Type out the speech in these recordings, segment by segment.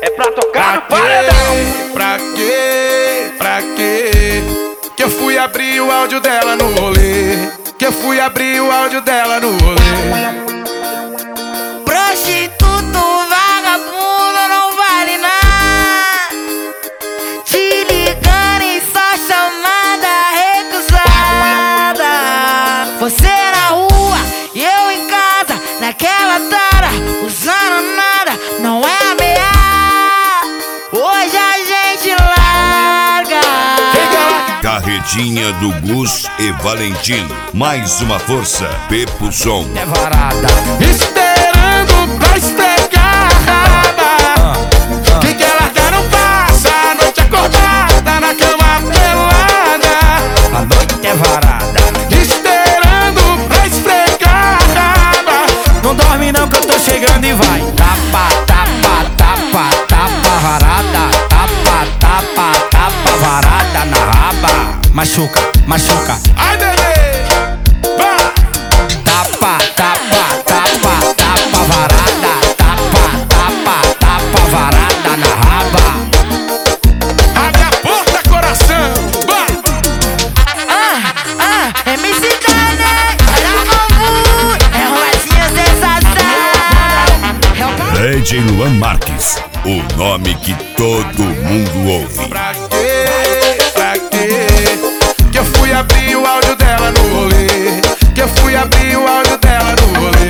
é pra tocar no paredão. Pra quê? Pra quê? Que eu fui abrir o áudio dela no rolê. Que eu fui abrir o áudio dela no rolê. Prostituto, vagabundo, não vale nada. Te ligando e só chamada recusada. Você na rua e eu em casa, naquela tara, usando nada, não é ameaça. Hoje a gente larga. Carretinha do Gus e Valentino. Mais uma força, Pepo Som. É varada. Esperando pra esfregar a raba. Quem quer largar não passa a noite acordada na cama pelada. A noite é varada. Esperando pra esfregar a raba. Não dorme não que eu tô chegando e vai. Tapa, tapa, tapa, tapa varada. Tapa, tapa, tapa varada na raba. Machuca, machuca. Ai, bebê, vai. Tapa, tapa, tapa, tapa varada. Tapa, tapa, tapa varada na raba. Abre a porta, coração, vai. MC Dane, olha como é uma sensação. DJ Luan Marques. O nome que todo mundo ouve. Pra quê? Pra quê? Que eu fui abrir o áudio dela no rolê. Que eu fui abrir o áudio dela no rolê.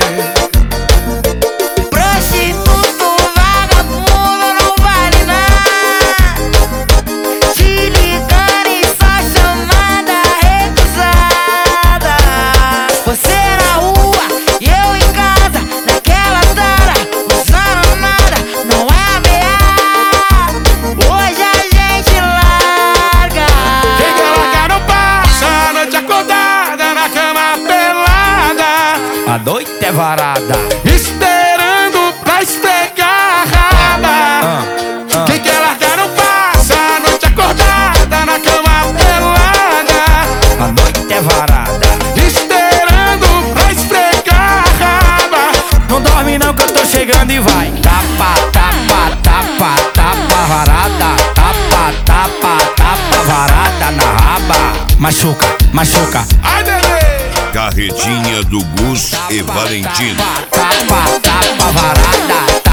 Prostituto, vagabundo, não vale nada. Te ligando e só chamada recusada. Você na rua e eu em casa, naquela tara, usando nada, não é ameaça. Hoje a gente larga. Quem quer largar não passa a noite acordada na cama pelada. A noite é varada. Esperando pra esfregar a raba. Quem quer largar não passa a noite acordada na cama pelada. A noite é varada. Esperando pra esfregar a raba. Não dorme não que eu tô chegando e vai. Tapa, tapa, tapa, tapa varada. Tapa, tapa, tapa varada na raba. Machuca, machuca. Ai, bebê, Carretinha do Gus e Valentino. Tapa, tapa, tapa varada.